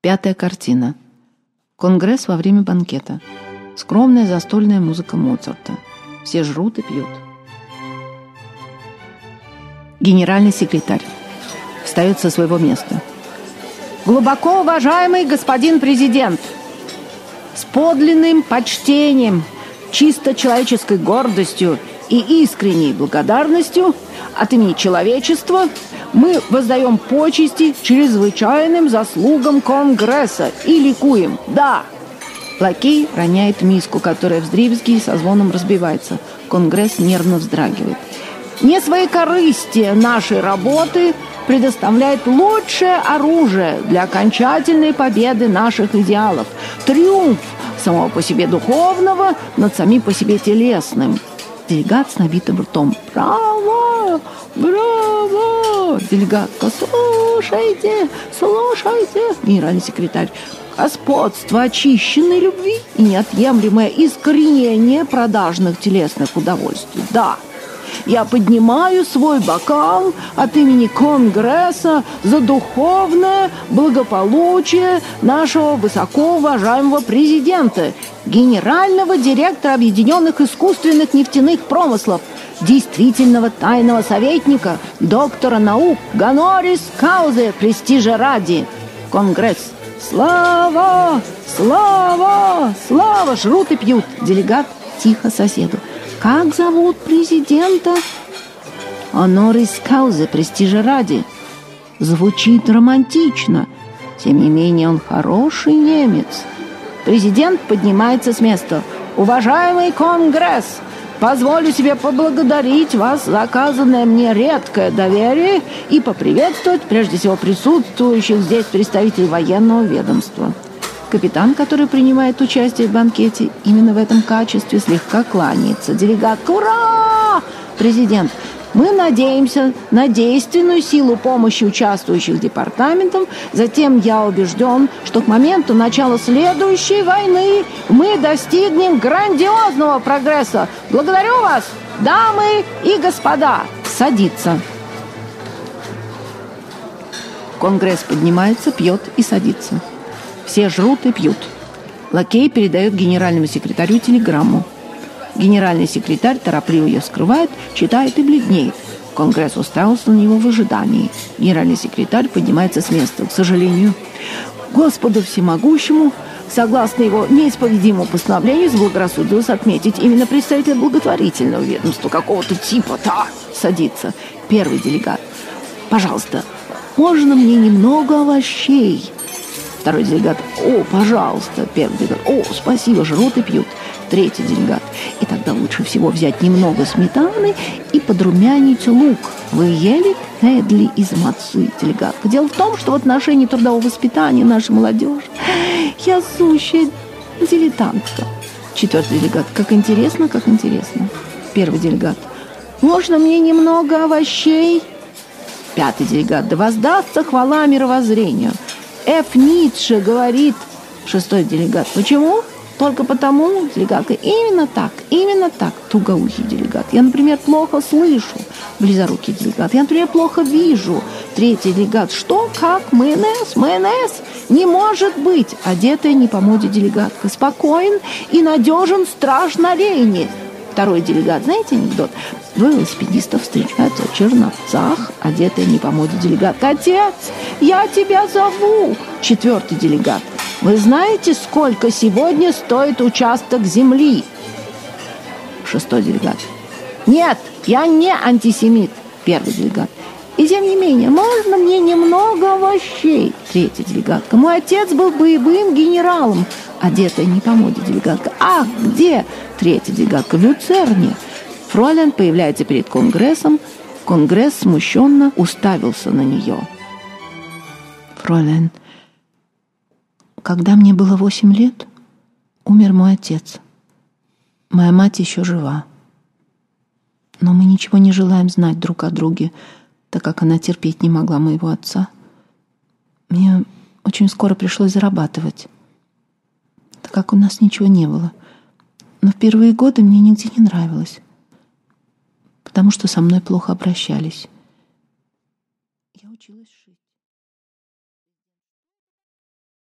5-я картина. Конгресс во время банкета. Скромная застольная музыка Моцарта. Все жрут и пьют. Генеральный секретарь встает со своего места. Глубоко уважаемый господин президент, с подлинным почтением, чисто человеческой гордостью и искренней благодарностью от имени человечества мы воздаем почести чрезвычайным заслугам Конгресса и ликуем. Да! Лакей роняет миску, которая вдребезги со звоном разбивается. Конгресс нервно вздрагивает. Несвоекорыстие нашей работы предоставляет лучшее оружие для окончательной победы наших идеалов. Триумф самого по себе духовного над самим по себе телесным. Делегат с набитым ртом. Браво! Браво! Делегатка. Слушайте! Слушайте! Генеральный секретарь. Господство очищенной любви и неотъемлемое искоренение продажных телесных удовольствий. Да! Я поднимаю свой бокал от имени Конгресса за духовное благополучие нашего высокоуважаемого президента, генерального директора Объединенных искусственных нефтяных промыслов, действительного тайного советника, доктора наук Гонорис Каузе, престижа ради. Конгресс. Слава! Слава! Слава! Жрут и пьют. Делегат тихо соседу. Как зовут президента? Гонорис Каузе, престижа ради. Звучит романтично. Тем не менее, он хороший немец. Президент поднимается с места. Уважаемый Конгресс, позволю себе поблагодарить вас за оказанное мне редкое доверие и поприветствовать прежде всего присутствующих здесь представителей военного ведомства. Капитан, который принимает участие в банкете, именно в этом качестве слегка кланяется. Делегат. Ура! Президент. Мы надеемся на действенную силу помощи участвующих департаментов. Затем я убежден, что к моменту начала следующей войны мы достигнем грандиозного прогресса. Благодарю вас, дамы и господа. Садиться. Конгресс поднимается, пьет и садится. Все жрут и пьют. Лакей передает генеральному секретарю телеграмму. Генеральный секретарь торопливо ее вскрывает, читает и бледнеет. Конгресс уставился на него в ожидании. Генеральный секретарь поднимается с места. К сожалению, Господу всемогущему, согласно его неисповедимому постановлению, заблагорассудилось отметить именно представителя благотворительного ведомства какого-то типа. Да, садится. Первый делегат. Пожалуйста, можно мне немного овощей? Второй делегат. О, пожалуйста. Первый делегат. О, спасибо, жрут и пьют. Третий делегат. И тогда лучше всего взять немного сметаны и подрумянить лук. Вы ели кнедли из мацы, делегатка? Дело в том, что в отношении трудового воспитания нашей молодежи я сущая дилетантка. Четвертый делегат. Как интересно, как интересно. Первый делегат. Можно мне немного овощей? Пятый делегат. Да воздастся хвала мировоззрению. Ф. Ницше говорит. Шестой делегат. Почему? Только потому, делегатка, именно так, тугоухий делегат. Я, например, плохо слышу, близорукий делегат. Я, например, плохо вижу. Третий делегат, что, как, майонез? Не может быть, одетая не по моде делегатка. Спокоен и надежен страж на рейне. Второй делегат, знаете анекдот? Двое велосипедистов встречаются в Черновцах, одетая не по моде делегатка. Отец, я тебя зову. Четвертый делегат. Вы знаете, сколько сегодня стоит участок земли? Шестой делегат. Нет, я не антисемит. Первый делегат. И тем не менее, можно мне немного овощей? Третья делегатка. Мой отец был боевым генералом. Одетая не по моде делегатка. Ах, где? Третья делегатка. В Люцерне. Фройлен появляется перед Конгрессом. Конгресс смущенно уставился на нее. Фройлен. Когда мне было 8 лет, умер мой отец. Моя мать еще жива. Но мы ничего не желаем знать друг о друге, так как она терпеть не могла моего отца. Мне очень скоро пришлось зарабатывать, так как у нас ничего не было. Но в первые годы мне нигде не нравилось, потому что со мной плохо обращались. Я училась